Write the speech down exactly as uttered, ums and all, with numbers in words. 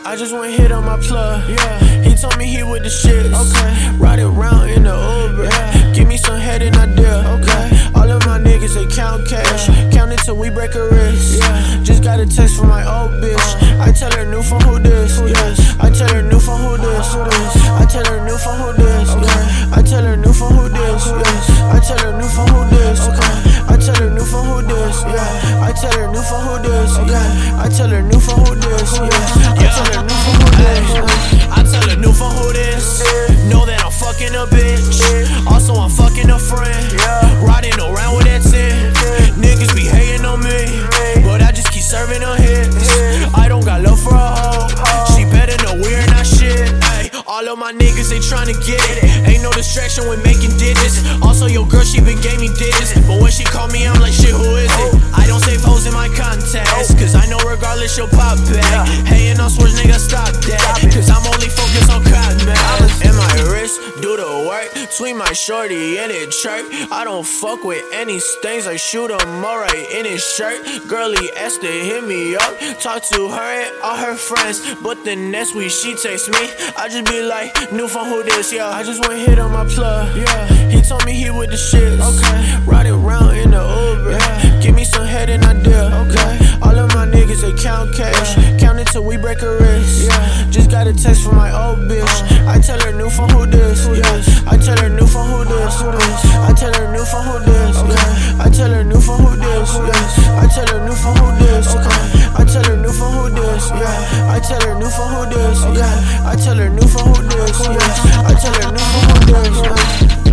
I just went hit on my plug. Yeah. He told me he with the shits. Okay. Ride around in the Uber. Yeah. Give me some head and I dip. Okay. All of my niggas they count cash. Yeah. Count it till we break a wrist. Yeah. Just got a text from my old bitch. Uh. I tell her new phone who this. Who yeah. this? I tell her new phone who this. Who this? I tell her new phone who this. Okay. Yeah. I tell her new phone who this. Who this? I tell her new phone who this. Okay. I tell her new phone who this. Yeah. I tell her new phone who this. Yeah. I tell her new phone who this. Yeah. I tell her new phone who this. I tell her new phone who this. Know that I'm fucking a bitch. Also I'm fucking a friend. Riding around with that ten. Niggas be hating on me, but I just keep serving her hits. I don't got love for a hoe. She better know we're not shit. Ay, all of my niggas they tryna get it. Ain't no distraction when making digits. Also your girl she been gaming digits, but when she call me I'm like shit who is it? I don't save hoes in my contacts, cause I know regardless she'll pop back. Hating on Switch nigga stop that, cause I'm only focused on cotton man. And my wrist do the work, between my shorty and it chirp. I don't fuck with any stains, I shoot him alright in his shirt. Girly asked to hit me up, talk to her and all her friends, but the next week she text me, I just be like, new phone who this, yeah. I just went hit on my plug, yeah. He told me he with the shits. Okay. Ride around in the Uber. Yeah. Give me some head and I dip. Okay. All of my niggas they count cash. Yeah. Count it till we break a wrist. Yeah. Just got a text from my old bitch. Uh. I tell her new phone who this. Who yeah. this? I tell her new phone who this. Who this? I tell her new phone who this. Okay. Yeah. I tell her new phone who this. Who this? I tell her new phone who this. Okay. I tell her new phone who this. Yeah. I tell her new phone who this. Yeah. I tell her new phone who this. Yeah. I tell her new phone who this.